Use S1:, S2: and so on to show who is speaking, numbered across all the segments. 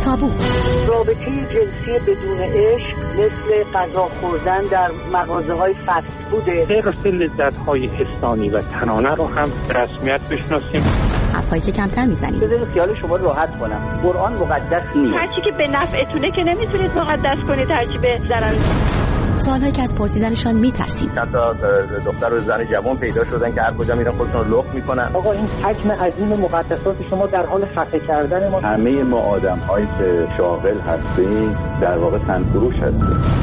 S1: تابو.
S2: رابطه جنسی بدون عشق مثل غذا خوردن در مغازه‌های فست فوده.
S3: غیر لذت‌های حسانی و تنانه رو هم به رسمیت بشناسیم.
S1: حرفایی که کمتر میزنیم.
S2: بذارید خیال شما راحت کنم. قرآن مقدس نیست.
S4: هرچی که به نفعتونه که نمیتونید مقدس کنید، هرچی به ضرر.
S1: سوالایی که از پرسیدنشان میترسیم.
S5: چند تا دختر و زن جوان پیدا شدن که هر کجا میرن خودشون رو لخت میکنن.
S2: آقا این حجم عظیم مقدسات شما در حال خفه کردن ما.
S5: همه ما آدم‌هایی که شاغل هستیم در واقع تنفروش هستیم.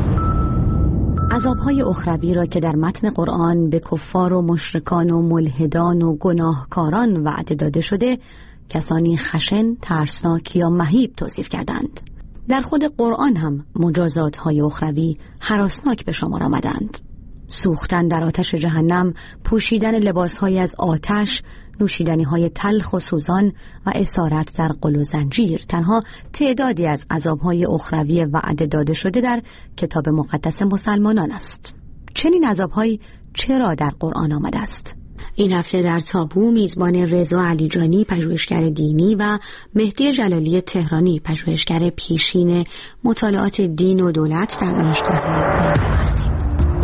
S1: عذاب‌های اخروی را که در متن قرآن به کفار و مشرکان و ملحدان و گناهکاران وعده داده شده، کسانی خشن، ترسناک یا مهیب توصیف کردند. در خود قرآن هم مجازات‌های اخروی هراسناک به شمار آمدند. سوختن در آتش جهنم، پوشیدن لباس‌های از آتش، نوشیدنی‌های تلخ و سوزان و اسارت در قل و زنجیر تنها تعدادی از عذاب‌های اخروی وعده داده شده در کتاب مقدس مسلمانان است. چنین عذاب‌هایی چرا در قرآن آمده است؟ این هفته در تابو میزبان رضا علیجانی پژوهشگر دینی و مهدی جلالی تهرانی پژوهشگر پیشین مطالعات دین و دولت در دانشگاه کلمبیا هستیم.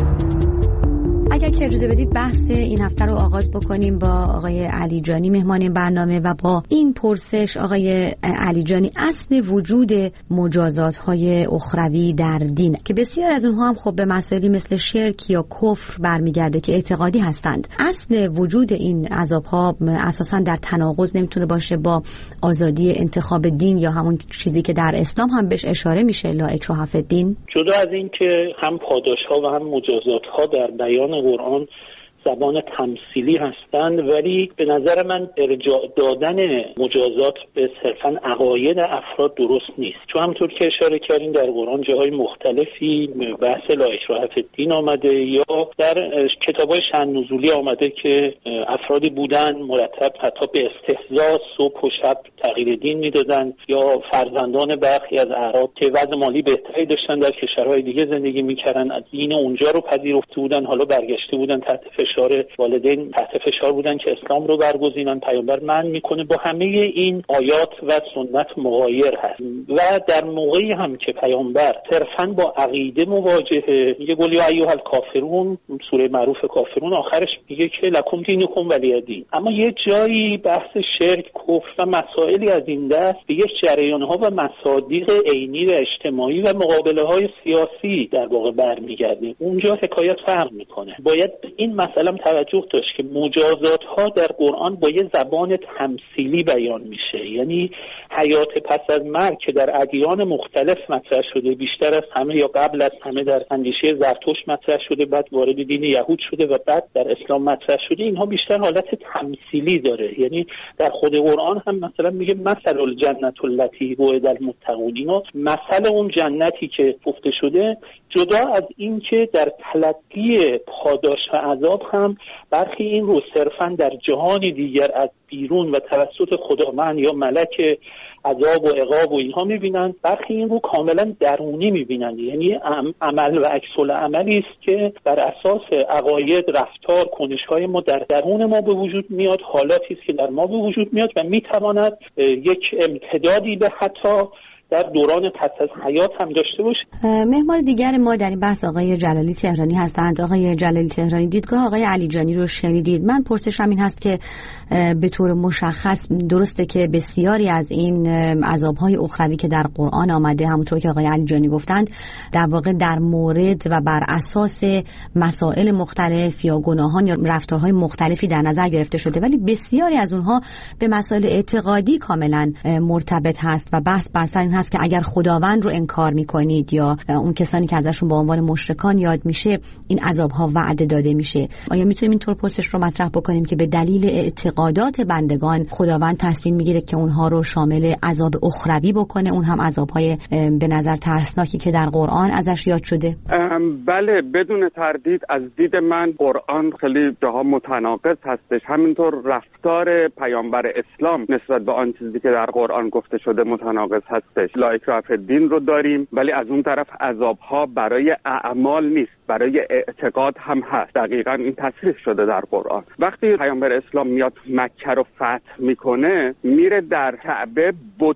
S1: اگر که اجازه بدید بحث این هفته رو آغاز بکنیم با آقای علیجانی مهمان برنامه و با این پرسش: آقای علیجانی، اصل وجود مجازات‌های اخروی در دین که بسیار از اونها هم خب به مسائلی مثل شرک یا کفر برمیگرده که اعتقادی هستند، اصل وجود این عذاب‌ها اساساً در تناقض نمیتونه باشه با آزادی انتخاب دین یا همون چیزی که در اسلام هم بهش اشاره میشه، لا اکراه فی الدین؟
S3: جدا از این که هم پاداش‌ها و هم مجازات‌ها در بیان قرآن زبان تمثیلی هستند، ولی به نظر من ارجاع دادن مجازات به صرفاً عقاید افراد درست نیست، چون همونطور که اشاره کردین در قرآن جاهای مختلفی بحث لا اکراه فی الدین آمده یا در کتاب‌های شأن نزولی آمده که افرادی بودن مرتب حتی به استهزاء صبح و شب تغییر دین میدادن، یا فرزندان برخی از اعراب که وضع مالی بهتری داشتن در کشورهای دیگه زندگی میکردن، دین اونجا رو پذیرفته بودن، حالا برگشته بودن تحت فشار والدین، تحت فشار بودن که اسلام رو برگزینن. پیامبر منع میکنه. با همه این آیات و سنت مغایر هست و در موقعی هم که پیامبر صرفاً با عقیده مواجهه، میگه قل یا ایها الکافرون، سوره معروف کافرون، آخرش میگه که لکم دینکم ولی دین. اما یه جایی بحث شرک، کفر و مسائلی از این دست به یک جریان‌ها و مصادیق عینی و اجتماعی و مقابله‌های سیاسی در واقع برمیگرده. اونجا حکایت فرق میکنه. باید این مسئله توجه داشت که مجازات ها در قرآن با یه زبان تمثیلی بیان میشه، یعنی حیات پس از مرگ که در ادیان مختلف مطرح شده، بیشتر از همه یا قبل از همه در اندیشه زرتشت مطرح شده، بعد وارد دین یهود شده و بعد در اسلام مطرح شده، اینها بیشتر حالت تمثیلی داره. یعنی در خود قرآن هم مثلا میگه مثل الجنة التي وعد المتقون، اینا مثل اون جنتی که گفته شده، جدا از این که در تلقی پاداش و عذاب هم برخی این رو صرفاً در جهان دیگر از بیرون و توسط خداوند یا ملک عذاب و عقاب و اینها میبینن، برخی این رو کاملا درونی میبینن، یعنی عمل و عکس العملی است که بر اساس عقاید، رفتار، کنش‌های ما در درون ما به وجود میاد، حالاتی است که در ما به وجود میاد و میتواند یک امتدادی به حتی در دوران پس از حیات هم داشته باشه.
S1: مهمان دیگر ما در این بحث آقای جلالی تهرانی هستند. آقای جلالی تهرانی، دیدگاه آقای علیجانی رو شنیدید. من پرسشم این هست که به طور مشخص درسته که بسیاری از این عذاب‌های اخروی که در قرآن آمده، همونطور که آقای علیجانی گفتند، در واقع در مورد و بر اساس مسائل مختلف یا گناهان یا رفتارهای مختلفی در نظر گرفته شده، ولی بسیاری از اونها به مسائل اعتقادی کاملا مرتبط هست و بحث بر سر این هست که اگر خداوند رو انکار میکنید یا اون کسانی که ازشون با عنوان مشرکان یاد میشه، این عذاب‌ها وعده داده میشه. آیا میتونیم اینطور پرسش رو مطرح بکنیم که به دلیل اعتقادات بندگان خداوند تصمیم میگیره که اونها رو شامل عذاب اخروی بکنه، اون هم عذاب‌های به نظر ترسناکی که در قرآن ازش یاد شده؟
S6: بله، بدون تردید از دید من قرآن خیلی جاها متناقض هستش. همینطور رفتار پیامبر اسلام نسبت به آن چیزی که در قرآن گفته شده متناقض هستش. هستش، لا اکراه فی الدین رو داریم، ولی از اون طرف عذاب‌ها برای اعمال نیست، برای اعتقاد هم هست. دقیقاً این تصریح شده در قرآن. وقتی پیامبر اسلام میاد مکه رو فتح میکنه، میره در کعبه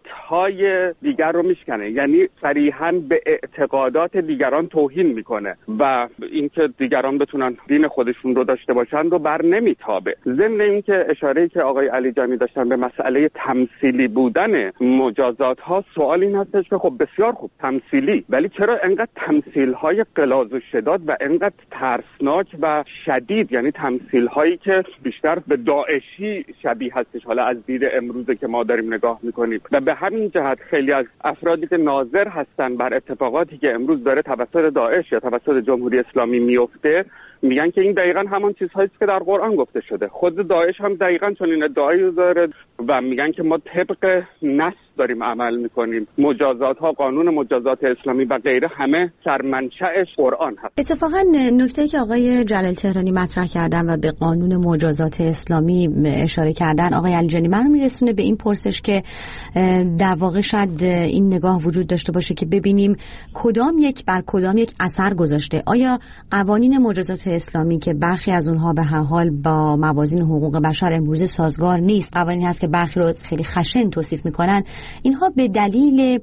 S6: بت‌های دیگر رو میشکنه، یعنی صریحاً به اعتقادات دیگران توهین میکنه و اینکه دیگران بتونن دین خودشون رو داشته باشن رو بر نمیتابه. ضمن اینکه اشاره‌ای که آقای علیجانی داشتن به مسئله تمثیلی بودن مجازات ها، سوال این هستش که خب بسیار خوب تمثیلی، ولی چرا انقدر تمثیل های غلاظ و شداد و انقدر ترسناک و شدید، یعنی تمثیل هایی که بیشتر به داعشی شبیه هستش حالا از دید امروزه که ما داریم نگاه میکنیم. و به همین جهت خیلی از افرادی که ناظر هستن بر اتفاقاتی که امروز داره توسط داعش یا توسط جمهوری اسلامی میفته، میگن که این دقیقاً همان چیزهایی است که در قرآن گفته شده. خود داعش هم دقیقاً چنین ادعایی داره و میگن که ما طبق نص داریم عمل میکنیم. مجازات ها، قانون مجازات اسلامی و غیره، همه سرمنشأش قرآن هست.
S1: اتفاقاً نکته‌ای که آقای جلال تهرانی مطرح کردن و به قانون مجازات اسلامی اشاره کردن، آقای علیجانی، منو میرسونه به این پرسش که در واقع شاید این نگاه وجود داشته باشه که ببینیم کدام یک بر کدام یک اثر گذاشته. آیا قوانین مجازات اسلامی که برخی از اونها به هر حال با موازین حقوق بشر امروزه سازگار نیست، قوانینی هست که برخی رو خیلی خشن توصیف میکنن، اینها به دلیل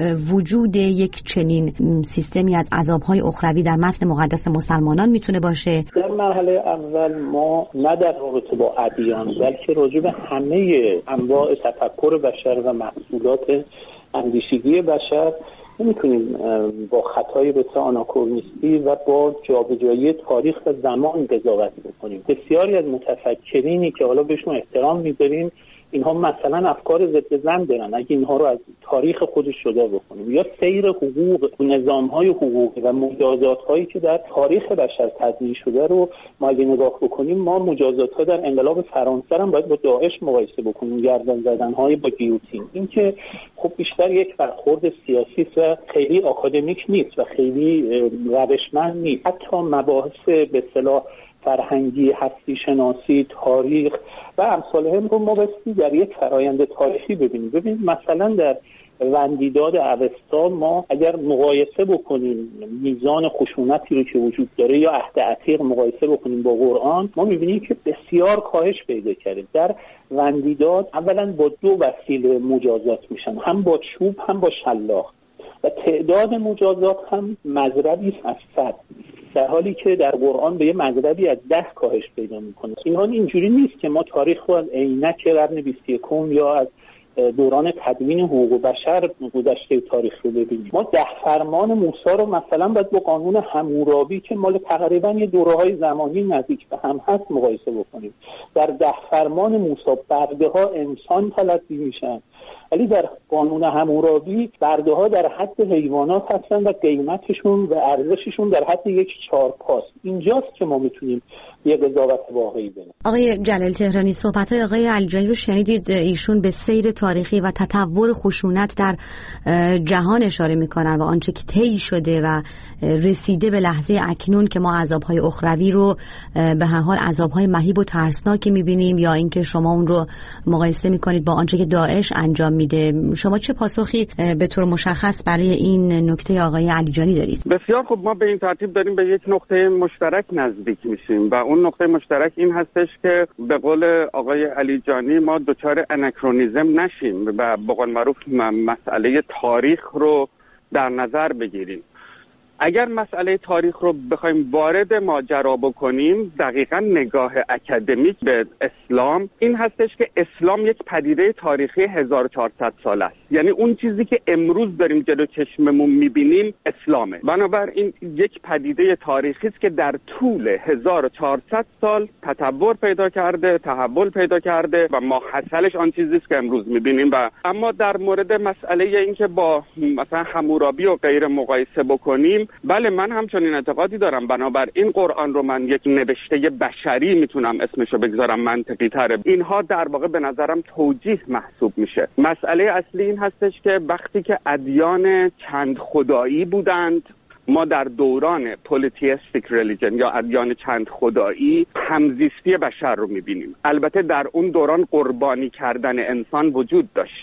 S1: وجود یک چنین سیستمی از عذاب‌های اخروی در متن مقدس مسلمانان میتونه باشه؟
S3: در مرحله اول ما نه در رابطه با ادیان، بلکه راجع به همه انواع تفکر بشر و محصولات اندیشیدگی بشر نمیتونیم با خطای بسیار آناکرونیستی و با جابجایی تاریخ و زمان قضاوت بکنیم. بسیاری از متفکرینی که حالا بهشون احترام میذاریم، اینها مثلا افکار ضد زن دارن، اگه اینها رو از تاریخ خودش جدا بکنیم، یا سیر حقوق، نظام‌های حقوقی و مجازات‌هایی که در تاریخ بشر تدوین شده رو ما اگه نگاه بکنیم، ما مجازات‌ها در انقلاب فرانسه هم باید با داعش مقایسه بکنیم، گردن زدن‌های با گیوتین. این که خب بیشتر یک برخورد سیاسی و خیلی آکادمیک نیست و خیلی روشمند نیست. حتی مباحث به اصطلاح فرهنگی، هستی شناسی، تاریخ و امثال هم رو ما بستی در یک فرایند تاریخی ببینیم. ببینید مثلا در وندیداد اوستا ما اگر مقایسه بکنیم میزان خشونتی رو که وجود داره یا عهد عتیق مقایسه بکنیم با قرآن، ما میبینیم که بسیار کاهش پیدا کرده. در وندیداد اولا با دو وسیله مجازات میشن، هم با چوب هم با شلاق، و تعداد مجازات هم مضربی از 100، در حالی که در قرآن به یه مضربی از 10 کاهش پیدا میکنه. این حال اینجوری نیست که ما تاریخ رو از عینک قرن 21 یا از دوران تدوین حقوق بشر گذشته تاریخ رو ببینیم. ما 10 فرمان موسی رو مثلا باید با قانون حمورابی که مال تقریبا یه دوره‌های زمانی نزدیک به هم هست مقایسه بکنیم. در 10 فرمان موسی برده ها انسان تلقی میشن، ولی در قانون حمورابی برده ها در حد حیوانات هستن و قیمتشون و ارزششون در حد یک 4 پاست. اینجاست که ما میتونیم یه قضاوت واقعی بدیم.
S1: آقای جلال تهرانی، صحبت‌های آقای علیجانی رو شنیدید. ایشون به سیر تاریخی و تطور خشونت در جهان اشاره میکنن و آنچه که طی شده و رسیده به لحظه اکنون که ما عذاب‌های اخروی رو به هر حال عذاب‌های مهیب و ترسناکی میبینیم، یا اینکه شما اون رو مقایسه میکنید با آنچه که داعش انجام میده. شما چه پاسخی به طور مشخص برای این نکته آقای علیجانی دارید؟
S6: بسیار خوب، ما به این ترتیب داریم به یک نقطه مشترک نزدیک میشیم و اون نقطه مشترک این هستش که به قول آقای علیجانی ما دچار اناکرونیسم نشیم و به قول معروف مسئله تاریخ رو در نظر بگیریم. اگر مسئله تاریخ رو بخوایم وارد ماجرا بکنیم، دقیقاً نگاه اکادمیک به اسلام این هستش که اسلام یک پدیده تاریخی 1400 ساله است. یعنی اون چیزی که امروز داریم جلو چشممون می‌بینیم اسلامه. بنابراین یک پدیده تاریخی است که در طول 1400 سال تطور پیدا کرده، تحول پیدا کرده و ماحصلش آن چیزی است که امروز می‌بینیم. و اما در مورد مسئله اینکه با مثلا حمورابی و غیر مقایسه بکنیم، بله من همچنین اعتقادی دارم. بنابراین قرآن رو من یک نوشته بشری میتونم اسمشو بگذارم، منطقی تره. اینها در واقع به نظرم توجیه محسوب میشه. مسئله اصلی این هستش که وقتی که ادیان چند خدایی بودند، ما در دوران پلیتیستیک ریلیجن یا ادیان چند خدایی همزیستی بشر رو میبینیم. البته در اون دوران قربانی کردن انسان وجود داشته،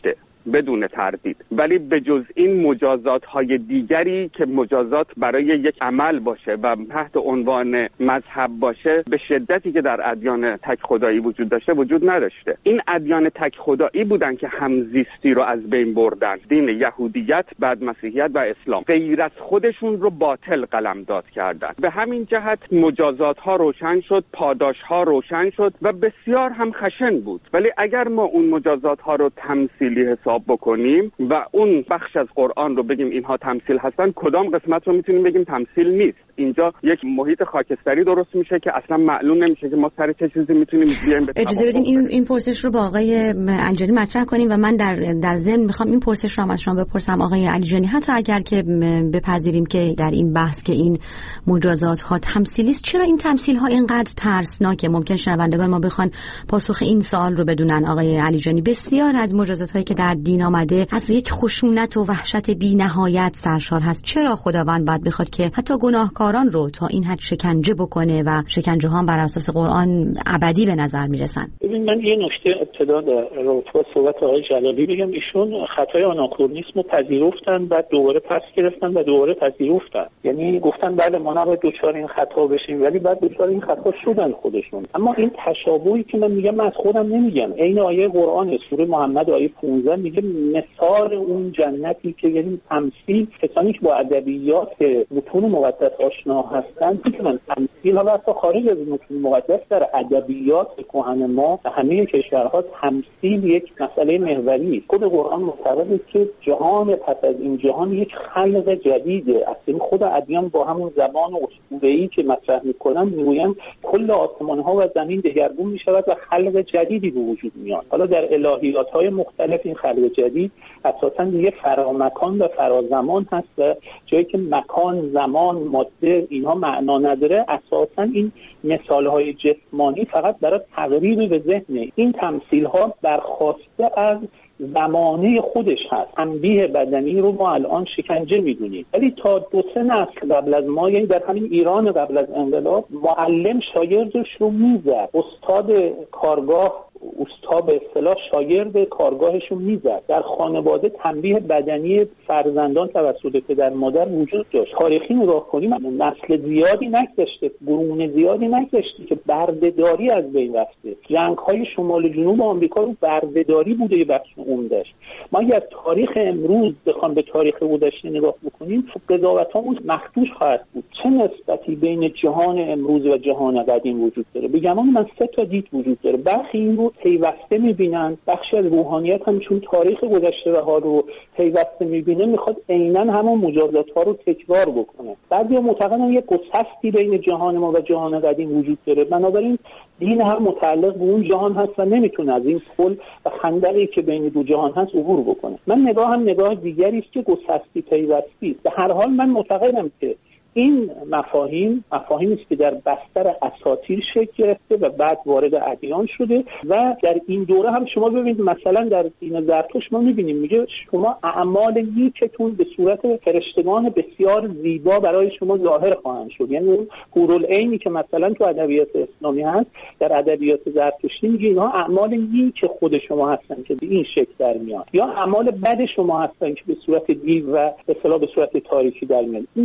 S6: بدون تردید. ولی به جز این مجازات‌های دیگری که مجازات برای یک عمل باشه و تحت عنوان مذهب باشه به شدتی که در ادیان تک خدایی وجود داشته وجود نداشته. این ادیان تک خدایی بودن که همزیستی رو از بین بردن. دین یهودیت، بعد مسیحیت و اسلام غیر از خودشون رو باطل قلمداد کردن. به همین جهت مجازات‌ها روشن شد، پاداش‌ها روشن شد و بسیار هم خشن بود. ولی اگر ما اون مجازات‌ها رو تمثیلی حساب بکنیم و اون بخش از قرآن رو بگیم اینها تمثیل هستن، کدام قسمت رو میتونیم بگیم تمثیل نیست؟ اینجا یک محیط خاکستری درست میشه که اصلا معلوم نمیشه که ما سر چه چیزی میتونیم بیایم.
S1: اجازه بدین این پرسش رو با آقای علیجانی مطرح کنیم و من در ضمن میخوام این پرسش رو هم از شما بپرسم آقای علیجانی، حتی اگر که بپذیریم که در این بحث که این مجازات ها تمثیلی است، چرا این تمثیل ها اینقدر ترسناکه؟ ممکن شنوندگان ما بخوان پاسخ این سوال رو بدونن. آقای علیجانی، بسیار از مجازات هایی که در دین آمده از یک خشونت و وحشت بی‌نهایت سرشار هست. چرا خداوند باید بخواد که حتی گناهکاران رو تا این حد شکنجه بکنه و شکنجه ها بر اساس قرآن ابدی به نظر میرسن؟
S3: ببین، من یه نکته ابتدا در رابطه با صحبت آقای جلالی بگم. ایشون خطای آناکرونیسم رو پذیرفتن، بعد دوباره پس گرفتن و دوباره پذیرفتن. یعنی گفتن بله ما نباید دوچار این خطا بشیم، ولی بعد دوچار این خطا شدن خودشون. اما این تشابهی که من میگم من از خودم نمیگم، عین آیه قرآن سوره محمد آیه 15 میگه مثال اون جنتی که یعنی تمثیل کسانی که با ادبیات متون مقدس آشنا هستن میتونن تمثیل ها و خارج از متون مقدس در ادبیات کهن ما و همه کشورها تمثیل یک مسئله محوری است. خود قرآن معتقده که جهان پس از این جهان یک خلق جدیده. اصلا خود ادیان با همون زبان اسطوره‌ای که مطرح میکنن میگوین کل آسمان ها و زمین دگرگون میشود و خلق جدیدی به وجود میاد. حالا در الهیات های مختلف این خلق جدید اساساً یه فرامکان و فرازمان هست و جایی که مکان، زمان، ماده اینها معنا نداره، اساساً این مثال های جسمانی فقط برای تقریب به ذهنه. این تمثیل ها برخواسته از زمانه خودش هست. تنبیه بدنی رو ما الان شکنجه میدونیم، ولی تا 2-3 نسل قبل از ما، یعنی در همین ایران قبل از انقلاب، معلم شاگردش رو میزد، استاد کارگاه استاد به اصطلاح شاگرد کارگاهشون میزد. در خانواده تنبیه بدنی فرزندان توسط پدر مادر وجود داشت. تاریخی نگاه کنیم نسل زیادی نگذشته، قرون زیادی نگذشته که بردهداری از بین رفته. جنگ‌های شمال و جنوب آمریکا رو بردهداری بوده یه بخش عمده‌اش. ما اگر از تاریخ امروز بخوام به تاریخ گذشته نگاه بکنیم، قضاوت‌هامون مخدوش خواهد بود. چه نسبتی بین جهان امروز و جهان قدیم وجود داره؟ بگم من 3 تا دید وجود داره. برخی این رو پیوسته می‌بینن، بخشی از روحانیت هم چون تاریخ گذشته ها رو پیوسته می‌بینه میخواد عیناً همون مجازات‌ها رو تکرار بکنه. بعضی معتقدن یک گسستی بین جهان ما و جهان قدیم وجود داره، بنابراین دین هم متعلق به اون جهان هست و نمیتونه از این پل و خندقی که بین دو جهان هست عبور بکنه. من نگاه دیگری است که گسستی پیوستی است. به هر حال من معتقدم که این مفاهیم است که در بستر اساطیر شکل گرفته و بعد وارد ادیان شده و در این دوره هم شما ببینید مثلا در دین زرتشت ما می‌بینیم میگه شما اعمال نیکتون به صورت فرشتگان بسیار زیبا برای شما ظاهر خواهند شد. یعنی اون حورالعینی که مثلا تو ادبیات اسلامی هست در ادبیات زرتشتی میگه اینها اعمال نیک خود شما هستن که به این شکل در میاد، یا اعمال بد شما هستن که به صورت دیو و به اصطلاح به صورت تاریکی در میاد. این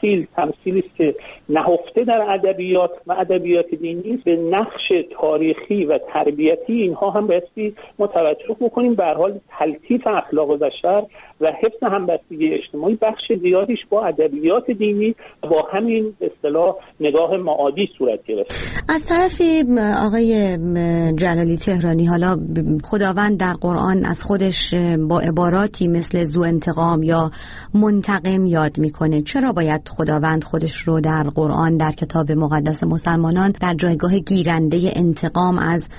S3: تمثیلی است که نهفته در ادبیات و ادبیات دینی است. به نقش تاریخی و تربیتی اینها هم بایستی ما توجه بکنیم. به هر حال تلطیف اخلاق بشر و حفظ همبستگی اجتماعی بخش زیادیش با ادبیات دینی با همین اصطلاح نگاه معادی صورت گرفت.
S1: از طرف آقای جلالی تهرانی، حالا خداوند در قرآن از خودش با عباراتی مثل ذو انتقام یا منتقم یاد میکنه. چرا باید خداوند خودش رو در قرآن در کتاب مقدس مسلمانان در جایگاه گیرنده انتقام از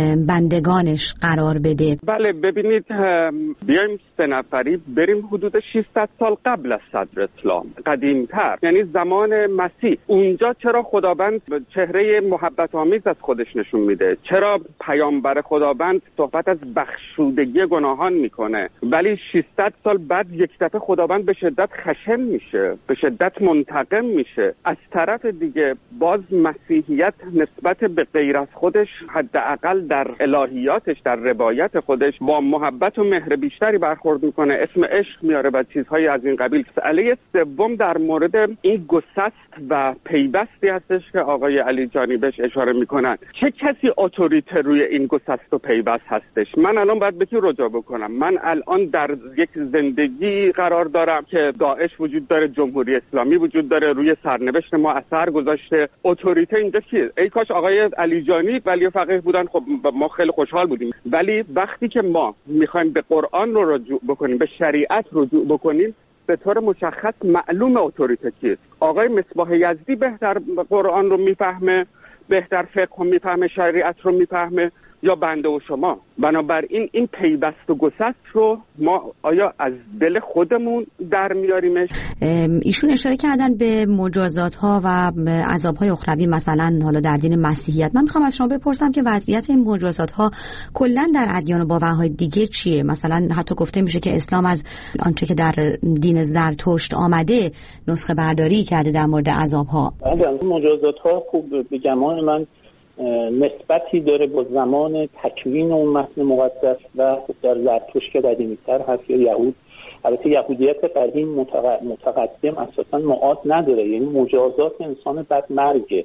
S1: بندگانش قرار بده؟
S6: بله ببینید، بیایم 3 نفری بریم حدود 600 سال قبل از صدر اسلام، قدیمتر، یعنی زمان مسیح. اونجا چرا خداوند چهره محبت آمیز از خودش نشون میده؟ چرا پیامبر خداوند صحبت از بخشودگی گناهان میکنه؟ ولی 600 سال بعد یک دفعه خداوند به شدت خشن میشه، به شدت منتقم میشه. از طرف دیگه باز مسیحیت نسبت به غیر از خودش حداقل در الهیاتش، در روایت خودش با محبت و مهر بیشتری برخورد میکنه، اسم عشق میاره و چیزهای از این قبیل. مسئله سوم در مورد این گسست و پیوستی هستش که آقای علیجانی بهش اشاره میکنن. چه کسی اتوریته روی این گسست و پیوست هستش؟ من الان باید به کی رجوع بکنم؟ من الان در یک زندگی قرار دارم که داعش وجود داره، جمهوری اسلامی وجود داره، روی سرنوشت ما اثر گذاشته. اتوریته اینجا کیه؟ ای کاش آقای علیجانی ولی فقیه بودن، خب ما خیلی خوشحال بودیم. ولی وقتی که ما میخوایم به قرآن رو رجوع بکنیم، به شریعت رجوع بکنیم، به طور مشخص معلوم اتوریته کیست. آقای مصباح یزدی بهتر قرآن رو میفهمه، بهتر فقه رو میفهمه، شریعت رو میفهمه، یا بنده و شما؟ بنابراین این پیوست و گسست رو ما آیا از دل خودمون در میاریمش؟
S1: ایشون اشاره کردن به مجازات ها و عذاب های اخروی، مثلا حالا در دین مسیحیت. من میخوام از شما بپرسم که وضعیت این مجازات ها کلا در ادیان و باورهای دیگه چیه؟ مثلا حتی گفته میشه که اسلام از آنچه که در دین زرتشت آمده نسخه برداری کرده در مورد عذاب ها.
S3: مجازات ها خوب به گمان من نسبتی داره با زمان تکوین اون متن مقدس و در زرتشت که قدیمی‌تر هست یا یهود. البته یهودیت قدیم متقدم اساساً معاد نداره، یعنی مجازات انسان بعد مرگه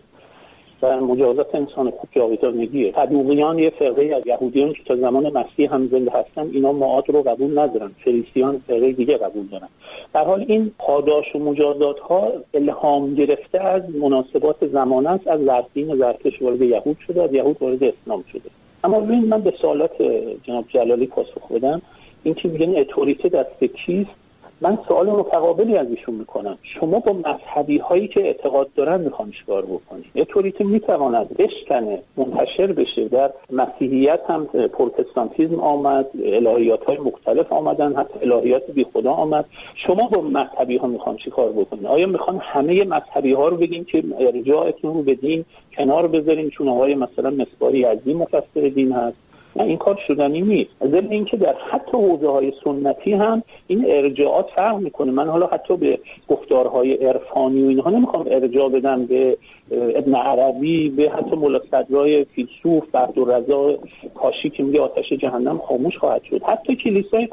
S3: و مجازات انسان خوب جاودانگیه. صدوقیان یه فرقه از یهودیان که تا زمان مسیح هم زنده هستن، اینا معاد رو قبول ندارن، فریسیان فرقه دیگه قبول دارن. در حال این پاداش و مجازات ها الهام گرفته از مناسبات زمان است، از دین زرتشت وارد یهود شده، از یهود وارد اسلام شده. اما ببین، من به سوالات جناب جلالی پاسخ بدم. این که میگن اتوریته دست کیست، من سوال متقابلی از ایشون میکنم. شما با مذهبی هایی که اعتقاد دارن میخوان چیکار بکنید؟ اتوریته میتواند بشکنه، منتشر بشه. در مسیحیت هم پروتستانتیسم آمد، الهیات های مختلف آمدن، حتی الهیات بی خدا آمد. شما با مذهبی ها میخوان چیکار بکنید؟ آیا میخوان همه مذهبی ها رو بگیم که ارجاعتون رو به دین کنار بذارین چون آقای مثلا مصباح یزدی مفسر دین هست؟ نه، این کار شدنی نیست. ضمن اینکه در حتی حوزه‌های سنتی هم این ارجاعات فرق میکنه. من حالا حتی به گفتارهای عرفانی و اینها نمیخوام ارجاع بدم به ابن عربی، به حتی مولا صدرای فیلسوف بردالرضا کاشی که میگه آتش جهنم خاموش خواهد شد. حتی کلیسای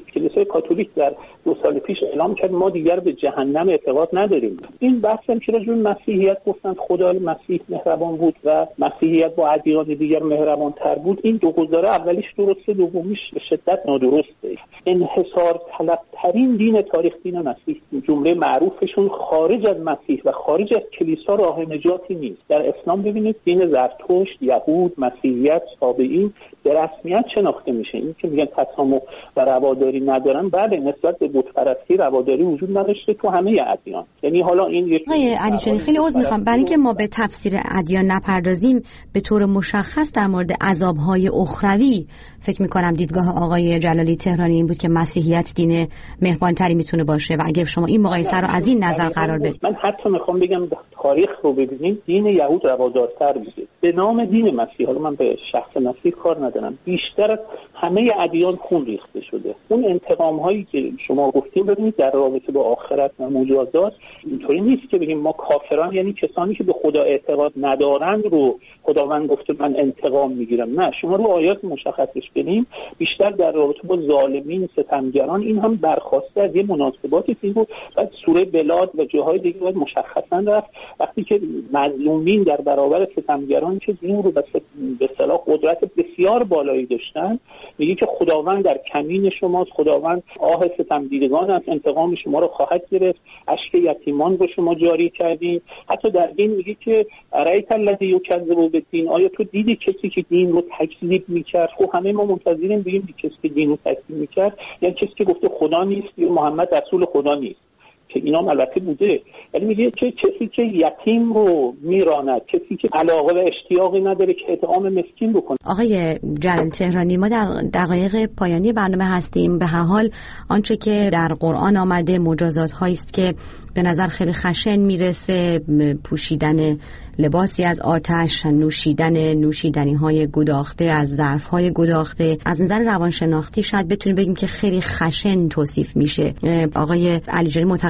S3: کاتولیک در 2 سال پیش اعلام کرد ما دیگر به جهنم اعتقاد نداریم. این بحث هم که راجع به مسیحیت گفتن خدای مسیح مهربان بود و مسیحیت با ادیان دیگر مهربان‌تر بود، این دو گزاره اولیش درسته، دومیش به شدت نادرسته. انحصار طلب‌ترین دین تاریخ دین مسیح. جمله معروفشون خارج از مسیح و خارج از کلیسا راه نجاتی نیست. در اسلام ببینید دین زرتشت، یهود، مسیحیت، صابئین به رسمیت شناخته میشه. این که میگن تسامح و رواداری ندارن، بله، نسبت به بت‌پرستی رواداری وجود نداشته تو همه ادیان. یعنی حالا این یک
S1: علیجانی خیلی عذر میخوام، برای اینکه ما به تفسیر ادیان نپردازیم، به طور مشخص در مورد عذاب‌های اخروی فکر میکنم دیدگاه آقای جلالی تهرانی این بود که مسیحیت دین مهربانتری میتونه باشه و اگر شما این مقایسه رو از این نظر قرار بدید،
S3: من حتی میخوام بگم تاریخ رو ببینید، دین یهود روادارتر بوده به نام دین مسیح. حالا من به شخص مسیح کار ندارم، بیشتر از همه ادیان خون ریخته شده. اون انتقام هایی که شما گفتیم، ببینید در رابطه با آخرت و مجازات اینطوری نیست که بگیم ما کافران، یعنی کسانی که به خدا اعتقاد ندارند رو خداوند گفته من انتقام میگیرم. نه، شما رو آیات مشخصش ببینیم، بیشتر در رابطه با ظالمین، ستمگران، این هم برخواسته از یه مناسباتی که بود. بعد سوره بلاد و جاهای دیگه باید مشخصا رفت وقتی که مظلومین در برابر ستمگران که دین رو به اصطلاح قدرت بسیار بالایی داشتن، میگه که خداوند در کمین شماست، خداوند آه ستمدیدگان است، انتقام شما رو خواهد گرفت، اشک یتیمان رو شما جاری کردین. حتی در دین میگه که رایت الذی یکذب بالدین، آیا تو دیدی کسی که دین رو تکذیب میکرد؟ خب همه ما منتظریم ببینیم کسی که دین رو تکذیب میکرد، یعنی کسی که گفته خدا نیست یا محمد رسول خدا نیست، که اینا هم البته بوده. ولی میگه که کسی که یتیم رو میراند، کسی که علاقه و اشتیاقی نداره که اطعام مسکین بکنه.
S1: آقای جلال تهرانی، ما در دقایق پایانی برنامه هستیم. به هر حال آنچه که در قرآن آمده مجازات هایی است که به نظر خیلی خشن میرسه، پوشیدن لباسی از آتش، نوشیدن نوشیدنی های گداخته از ظرف های گداخته، از نظر روانشناختی شاید بتونیم بگیم که خیلی خشن توصیف میشه. آقای علیجانی معتقد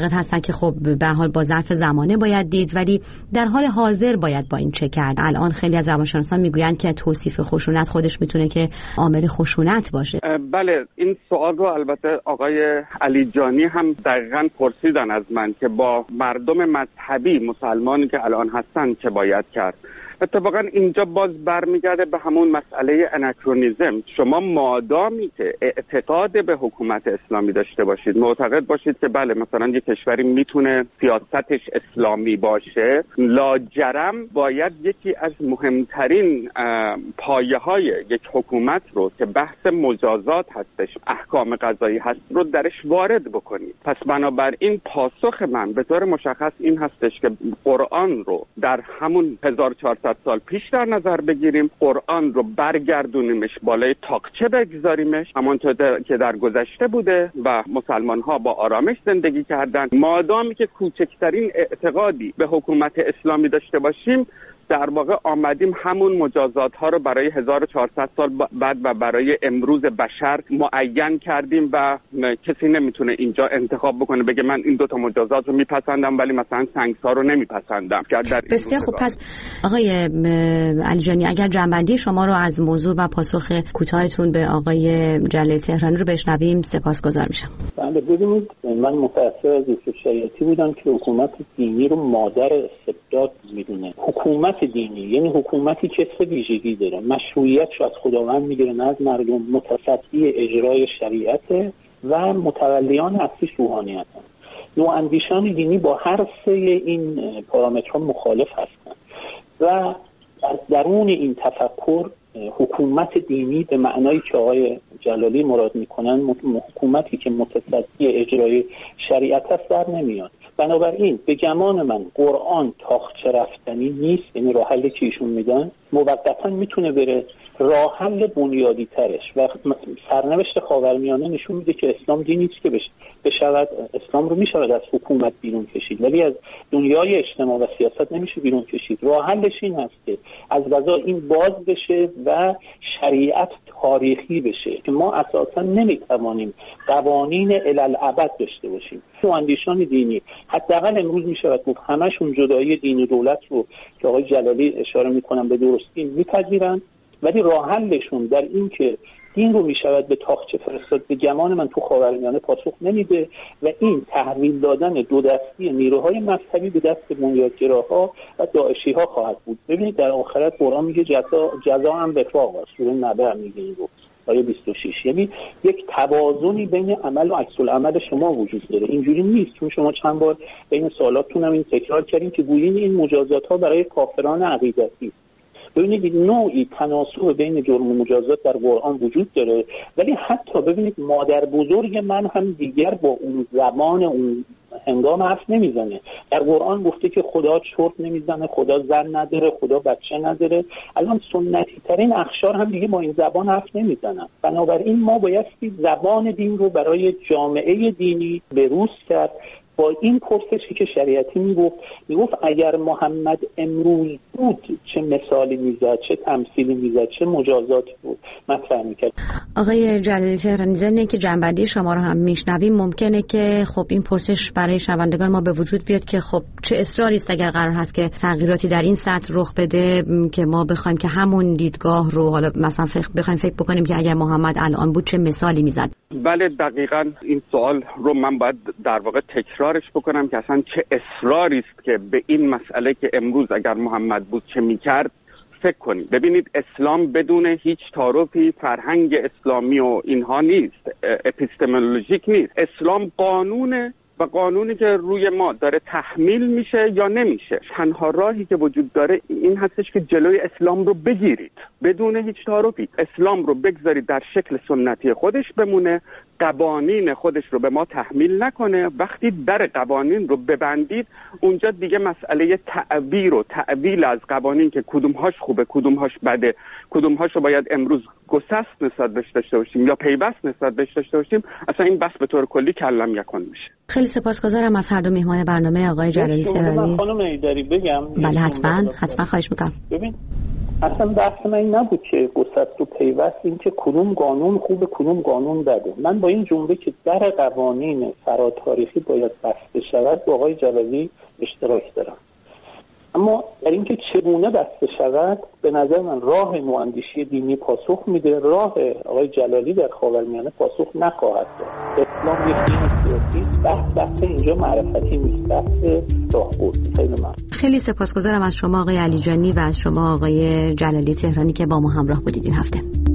S1: معتقد هستن که خب به هر حال با ظرف زمانه باید دید، ولی در حال حاضر باید با این چه کرد. الان خیلی از روانشناسان میگویند که توصیف خشونت خودش میتونه که عامل خشونت باشه.
S6: بله، این سوال رو البته آقای علی جانی هم دقیقاً پرسیدن از من که با مردم مذهبی مسلمانی که الان هستن چه باید کرد. اتفاقا اینجا باز برمیگرده به همون مسئله اناکرونیزم. شما مادامی که اعتقاد به حکومت اسلامی داشته باشید، معتقد باشید که بله مثلا یک کشوری میتونه سیاستش اسلامی باشه، لاجرم باید یکی از مهمترین پایه‌های یک حکومت رو که بحث مجازات هستش، احکام قضایی هست رو درش وارد بکنید. پس بنابراین پاسخ من به طور مشخص این هستش که قرآن رو در همون 1400 سال پیش در نظر بگیریم، قرآن رو برگردونیمش بالای تاقچه بگذاریمش همونطور که در گذشته بوده و مسلمان ها با آرامش زندگی کردن. مادامی که کوچکترین اعتقادی به حکومت اسلامی داشته باشیم، در واقع آمدیم همون مجازات ها رو برای 1400 سال بعد و برای امروز بشر معین کردیم و کسی نمیتونه اینجا انتخاب بکنه بگه من این 2 مجازات رو میپسندم ولی مثلا سنگسار رو نمیپسندم.
S1: بسیار خوب. پس آقای علی جانی، اگر جنبندی شما رو از موضوع و پاسخ کوتاهتون به آقای جلیل تهرانی رو بشنویم سپاسگزار میشم.
S3: بله، ببینید من متأثر از یوسف شریعتی بودم که حکومت دینی رو مادر استبداد میدونه. حکومت دینی یعنی حکومتی که سه ویژگی داره: مشروعیتش از خداوند میگیره نه از مردم، متصدی اجرای شریعت و متولیان اصلیش روحانیت هستن. نواندیشان دینی با هر سه این پارامترها مخالف هستن و در درون این تفکر حکومت دینی به معنایی که آقای جلالی مراد میکنن، حکومتی که متصدی اجرای شریعت است، در نمیاد. بنابراین به گمان من قرآن تاخچه رفتنی نیست، یعنی راه حلی که ایشون میدن موقتا میتونه بره. راه حل بنیادی ترش و سرنوشت خاورمیانه نشون میده که اسلام دینی است که بشود اسلام رو میشود از حکومت بیرون کشید، ولی از دنیای اجتماع و سیاست نمیشه بیرون کشید. راه حلش این هست که از قضا این باز بشه و شریعت تاریخی بشه که ما اساسا نمیتوانیم قوانین الالعبد داشته باشیم. اندیشان دینی حداقل امروز میشود گفت همشون جدایی دین و دولت رو که آقای جلالی اشاره میکنن به درستی میپذیرن، ولی راه حلشون در این که دین رو میشود به تاقچه فرستاد به گمان من تو خاورمیانه پاسخ نمیده و این تحویل دادن دو دستی نیروهای مذهبی به دست بنیادگراها و داعشی ها خواهد بود. ببینید در آخرت قرآن میگه جزا هم وفاق است. سوره نبأ میگه این رو آیه 26. یعنی یک توازنی بین عمل و عکس العمل شما وجود داره. اینجوری نیست، چون شما چند بار بین سوالاتتون هم این تکرار کردین که گویین این مجازات ها برای کافران عقیدتی. ببینید نوعی تناسب بین جرم و مجازات در قرآن وجود داره، ولی حتی ببینید مادر بزرگ من هم دیگر با اون زبان اون هنگام حرف نمیزنه. در قرآن گفته که خدا چرت نمیزنه، خدا زن نداره، خدا بچه نداره. الان سنتی ترین اخشار هم دیگه با این زبان حرف نمیزنن. بنابراین ما بایستی زبان دین رو برای جامعه دینی بروز کرد. با این پرسشی که شریعتی میگفت اگر محمد امروز بود چه مثالی میزد، چه تمثیلی میزد، چه مجازاتی بود مطرح میکرد.
S1: آقای جلیل تهرانی، ضمن که جنبندی شما رو هم میشنویم ممکنه که خب این پرسش برای شنوندگان ما به وجود بیاد که خب چه اصراری است اگر قرار هست که تغییراتی در این سطح رخ بده که ما بخوایم که همون دیدگاه رو حالا مثلا بخوایم فکر بکنیم که اگر محمد الان بود چه مثالی میزد.
S6: بله دقیقاً این سوال رو من باید در واقع تکرارش بکنم که اصلا چه اصراری است که به این مسئله که امروز اگر محمد بود چه میکرد فکر کنید. ببینید اسلام بدون هیچ تعارفی فرهنگ اسلامی و اینها نیست، اپیستمولوژیک نیست. اسلام قانونه و قانونی که روی ما داره تحمیل میشه یا نمیشه. تنها راهی که وجود داره این هستش که جلوی اسلام رو بگیرید بدون هیچ تعارفی. اسلام رو بگذارید در شکل سنتی خودش بمونه، قوانین خودش رو به ما تحمیل نکنه. وقتی در قوانین رو ببندید اونجا دیگه مسئله تعبیر و تعویل از قوانین که کدومهاش خوبه کدومهاش بده، کدومهاش رو باید امروز گسست نسبت بهش داشته باشیم یا پیوست نسبت بهش داشته باشیم، اصلا این بس به طور کلی کلم یکون میشه.
S1: خیلی سپاسگزارم از هر دو میهمان برنامه آقای جلالی تهرانی.
S3: خانم ایدری بگم؟
S1: بله حتما خواهش میکنم.
S3: ببین اصلا بحث من این نبود که گسست و پیوست، این که کدوم قانون خوبه کدوم قانون بده. من با این جمله که در قوانین فراتاریخی باید بسته شود با آقای جلالی اشتراک دارم، اما در اینکه چگونه بسته شود به نظر من راه نواندیشی دینی پاسخ میده، راه آقای جلالی در خاورمیانه پاسخ نخواهد داد. اسلام یک دین سیاسی، بحث اینجا معرفتی نیست، بحث راهبردی.
S1: خیلی سپاسگزارم از شما آقای علیجانی و از شما آقای جلالی تهرانی که با ما همراه بودید این هفته.